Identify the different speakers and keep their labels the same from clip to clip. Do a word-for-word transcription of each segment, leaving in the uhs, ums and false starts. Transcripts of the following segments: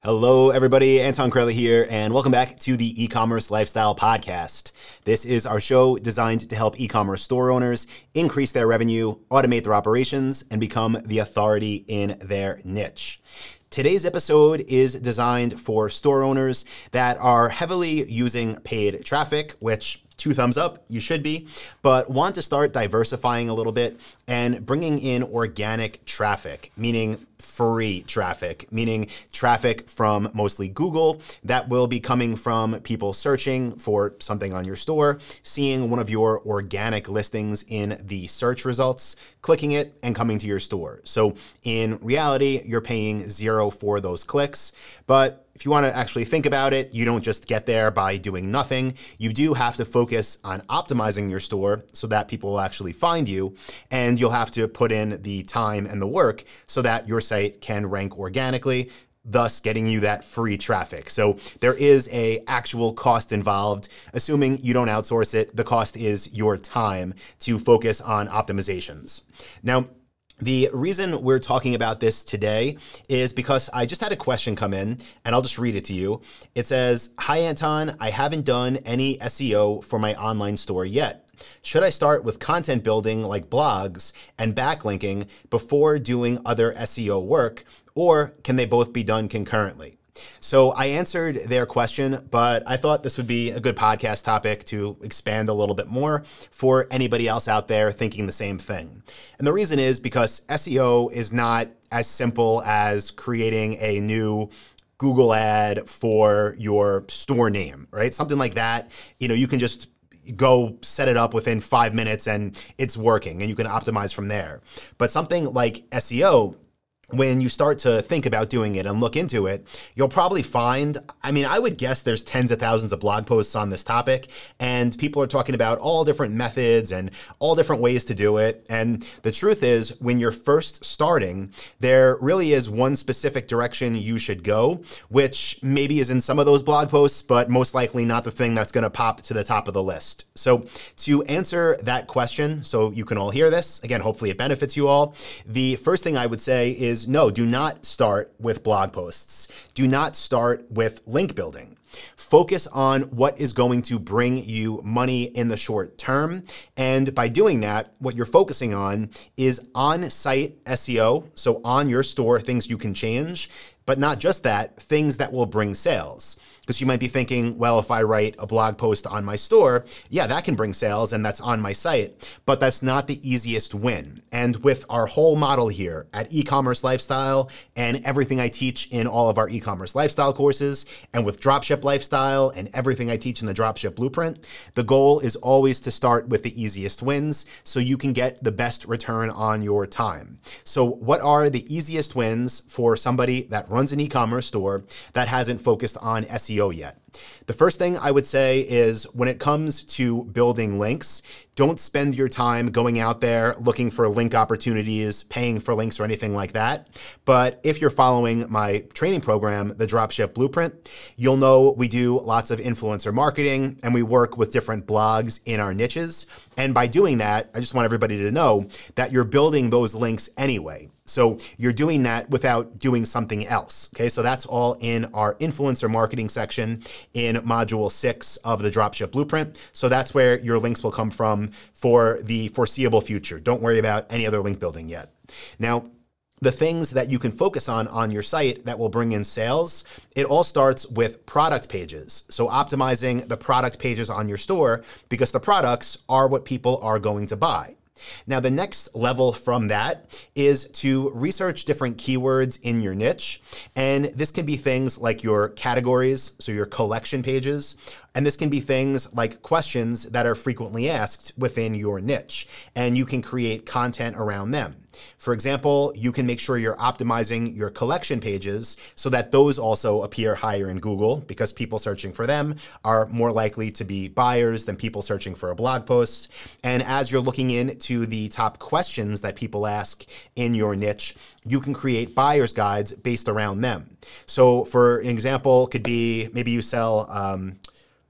Speaker 1: Hello, everybody. Anton Crowley here, and welcome back to the E-Commerce Lifestyle Podcast. This is our show designed to help e-commerce store owners increase their revenue, automate their operations, and become the authority in their niche. Today's episode is designed for store owners that are heavily using paid traffic, which two thumbs up, you should be, but want to start diversifying a little bit and bringing in organic traffic, meaning free traffic, meaning traffic from mostly Google that will be coming from people searching for something on your store, seeing one of your organic listings in the search results, clicking it, and coming to your store. So in reality, you're paying zero for those clicks, but if you want to actually think about it, you don't just get there by doing nothing. You do have to focus on optimizing your store so that people will actually find you, and you'll have to put in the time and the work so that your site can rank organically, thus getting you that free traffic. So there is a actual cost involved. Assuming you don't outsource it, the cost is your time to focus on optimizations. Now, the reason we're talking about this today is because I just had a question come in, and I'll just read it to you. It says, "Hi Anton, I haven't done any S E O for my online store yet. Should I start with content building like blogs and backlinking before doing other S E O work, or can they both be done concurrently?" So I answered their question, but I thought this would be a good podcast topic to expand a little bit more for anybody else out there thinking the same thing. And the reason is because S E O is not as simple as creating a new Google ad for your store name, right? Something like that. You know, you can just go set it up within five minutes and it's working and you can optimize from there. But something like S E O, when you start to think about doing it and look into it, you'll probably find, I mean, I would guess there's tens of thousands of blog posts on this topic, and people are talking about all different methods and all different ways to do it. And the truth is, when you're first starting, there really is one specific direction you should go, which maybe is in some of those blog posts, but most likely not the thing that's going to pop to the top of the list. So to answer that question, so you can all hear this, again, hopefully it benefits you all, the first thing I would say is no, do not start with blog posts. Do not start with link building. Focus on what is going to bring you money in the short term. And by doing that, what you're focusing on is on-site S E O, so on your store, things you can change, but not just that, things that will bring sales. Because you might be thinking, well, if I write a blog post on my store, yeah, that can bring sales and that's on my site, but that's not the easiest win. And with our whole model here at E-Commerce Lifestyle and everything I teach in all of our e-commerce lifestyle courses, and with Dropship Lifestyle and everything I teach in the Dropship Blueprint, the goal is always to start with the easiest wins so you can get the best return on your time. So what are the easiest wins for somebody that runs an e-commerce store that hasn't focused on S E O yet? The first thing I would say is when it comes to building links, don't spend your time going out there looking for link opportunities, paying for links or anything like that. But if you're following my training program, the Dropship Blueprint, you'll know we do lots of influencer marketing and we work with different blogs in our niches. And by doing that, I just want everybody to know that you're building those links anyway. So you're doing that without doing something else. Okay, so that's all in our influencer marketing section in module six of the Dropship Blueprint. So that's where your links will come from for the foreseeable future. Don't worry about any other link building yet. Now, the things that you can focus on on your site that will bring in sales, it all starts with product pages. So optimizing the product pages on your store, because the products are what people are going to buy. Now, the next level from that is to research different keywords in your niche. And this can be things like your categories, so your collection pages. And this can be things like questions that are frequently asked within your niche. And you can create content around them. For example, you can make sure you're optimizing your collection pages so that those also appear higher in Google, because people searching for them are more likely to be buyers than people searching for a blog post. And as you're looking into the top questions that people ask in your niche, you can create buyer's guides based around them. So for an example, could be maybe you sell um,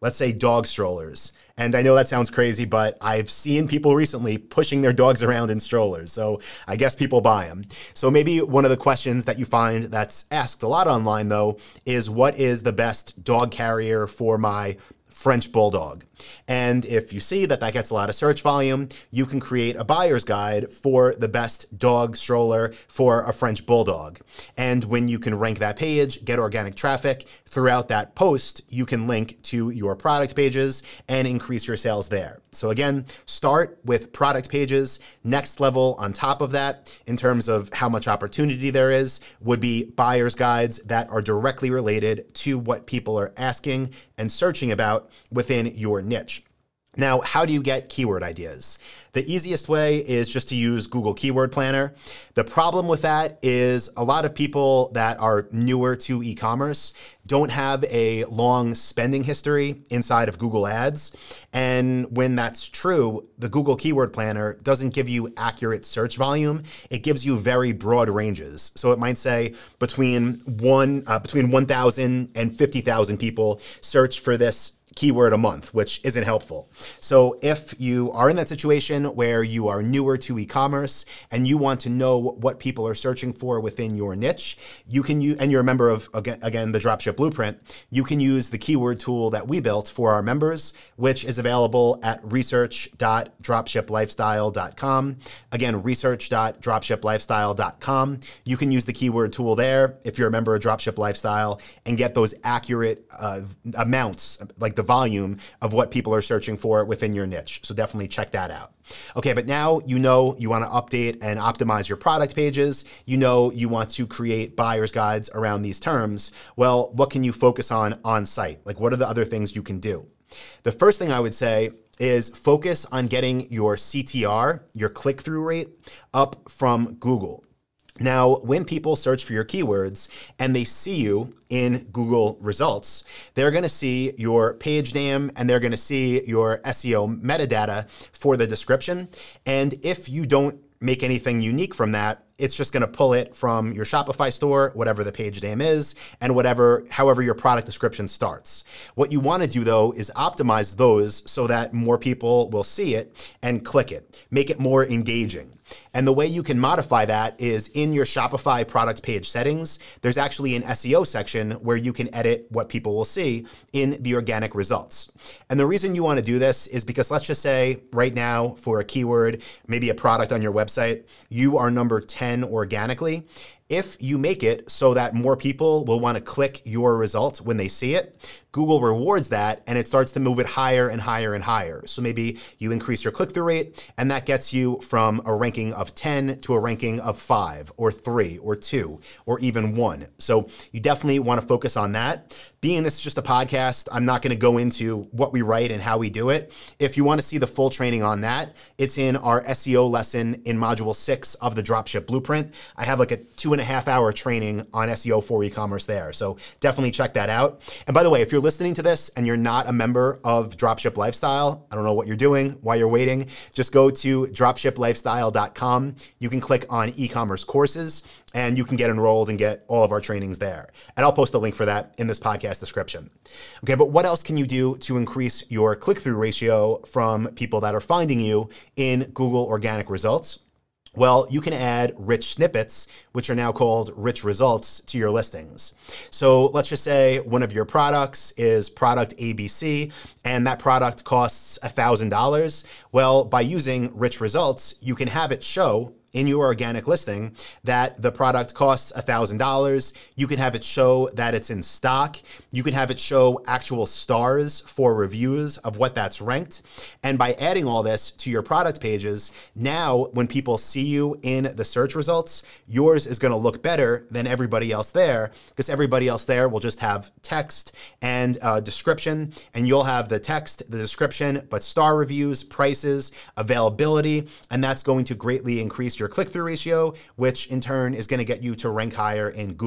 Speaker 1: let's say dog strollers. And I know that sounds crazy, but I've seen people recently pushing their dogs around in strollers. So I guess people buy them. So maybe one of the questions that you find that's asked a lot online, though, is what is the best dog carrier for my French Bulldog? And if you see that that gets a lot of search volume, you can create a buyer's guide for the best dog stroller for a French Bulldog. And when you can rank that page, get organic traffic throughout that post, you can link to your product pages and increase your sales there. So again, start with product pages. Next level on top of that, in terms of how much opportunity there is, would be buyer's guides that are directly related to what people are asking and searching about within your niche. Now, how do you get keyword ideas? The easiest way is just to use Google Keyword Planner. The problem with that is a lot of people that are newer to e-commerce don't have a long spending history inside of Google Ads. And when that's true, the Google Keyword Planner doesn't give you accurate search volume. It gives you very broad ranges. So it might say between one, uh, between one thousand and fifty thousand people search for this keyword a month, which isn't helpful. So if you are in that situation where you are newer to e-commerce and you want to know what people are searching for within your niche, you can use, and you're a member of, again, again, the Dropship Blueprint, you can use the keyword tool that we built for our members, which is available at research dot dropship lifestyle dot com. Again, research dot dropship lifestyle dot com. You can use the keyword tool there if you're a member of Dropship Lifestyle and get those accurate uh, amounts, like the volume of what people are searching for within your niche. So definitely check that out. Okay, but now you know you want to update and optimize your product pages. You know you want to create buyer's guides around these terms. Well, what can you focus on on site? Like, what are the other things you can do? The first thing I would say is focus on getting your C T R, your click-through rate, up from Google. Now, when people search for your keywords and they see you in Google results, they're going to see your page name and they're going to see your S E O metadata for the description. And if you don't make anything unique from that, it's just going to pull it from your Shopify store, whatever the page name is, and whatever, however your product description starts. What you want to do, though, is optimize those so that more people will see it and click it, make it more engaging. And the way you can modify that is in your Shopify product page settings, there's actually an S E O section where you can edit what people will see in the organic results. And the reason you want to do this is because let's just say right now for a keyword, maybe a product on your website, you are number ten organically. If you make it so that more people will want to click your results when they see it, Google rewards that and it starts to move it higher and higher and higher. So maybe you increase your click-through rate and that gets you from a ranking of ten to a ranking of five or three or two or even one. So you definitely want to focus on that. Being this is just a podcast, I'm not going to go into what we write and how we do it. If you want to see the full training on that, it's in our S E O lesson in module six of the Dropship Blueprint. I have like a two and a half hour training on S E O for e-commerce there. So definitely check that out. And by the way, if you're listening to this and you're not a member of Dropship Lifestyle, I don't know what you're doing, why you're waiting, just go to dropship lifestyle dot com. You can click on e-commerce courses and you can get enrolled and get all of our trainings there. And I'll post a link for that in this podcast description. Okay, but what else can you do to increase your click-through ratio from people that are finding you in Google organic results? Well, you can add rich snippets, which are now called rich results, to your listings. So let's just say one of your products is product A B C, and that product costs one thousand dollars. Well, by using rich results, you can have it show in your organic listing that the product costs one thousand dollars. You can have it show that it's in stock. You can have it show actual stars for reviews of what that's ranked. And by adding all this to your product pages, now when people see you in the search results, yours is going to look better than everybody else there because everybody else there will just have text and a description, and you'll have the text, the description, but star reviews, prices, availability, and that's going to greatly increase your click-through ratio, which in turn is going to get you to rank higher in Google.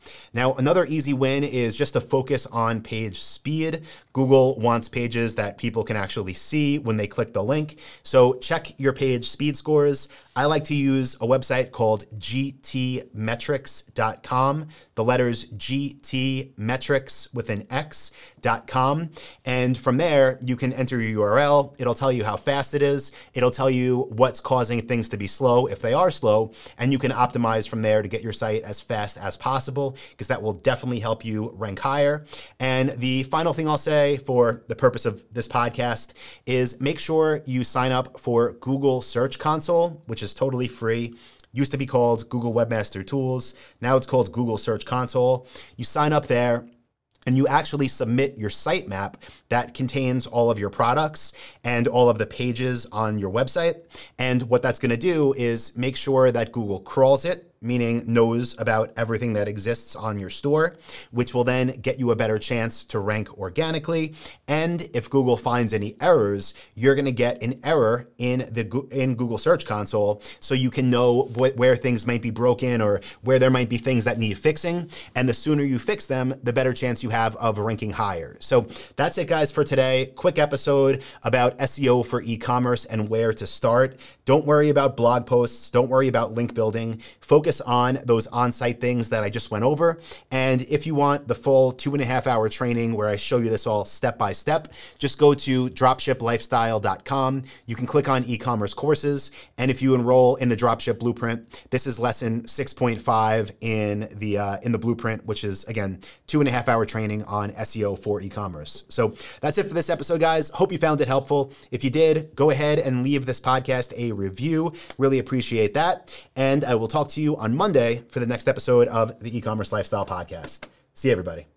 Speaker 1: Now, another easy win is just to focus on page speed. Google wants pages that people can actually see when they click the link. So check your page speed scores. I like to use a website called G T metrics dot com. The letters G T metrics with an X dot com. And from there, you can enter your U R L. It'll tell you how fast it is. It'll tell you what's causing things to be slow if they are slow. And you can optimize from there to get your site as fast as possible, because that will definitely help you rank higher. And the final thing I'll say for the purpose of this podcast is make sure you sign up for Google Search Console, which is totally free. Used to be called Google Webmaster Tools. Now it's called Google Search Console. You sign up there and you actually submit your sitemap that contains all of your products and all of the pages on your website. And what that's going to do is make sure that Google crawls it, meaning knows about everything that exists on your store, which will then get you a better chance to rank organically. And if Google finds any errors, you're going to get an error in the in Google Search Console, so you can know wh- where things might be broken or where there might be things that need fixing. And the sooner you fix them, the better chance you have of ranking higher. So that's it, guys, for today. Quick episode about S E O for e-commerce and where to start. Don't worry about blog posts. Don't worry about link building. Focus on those on-site things that I just went over. And if you want the full two and a half hour training where I show you this all step by step, just go to dropship lifestyle dot com. You can click on e-commerce courses. And if you enroll in the Dropship Blueprint, this is lesson six point five in the uh, in the blueprint, which is, again, two and a half hour training on S E O for e-commerce. So that's it for this episode, guys. Hope you found it helpful. If you did, go ahead and leave this podcast a review. Really appreciate that. And I will talk to you on Monday for the next episode of the E-commerce Lifestyle Podcast. See you, everybody.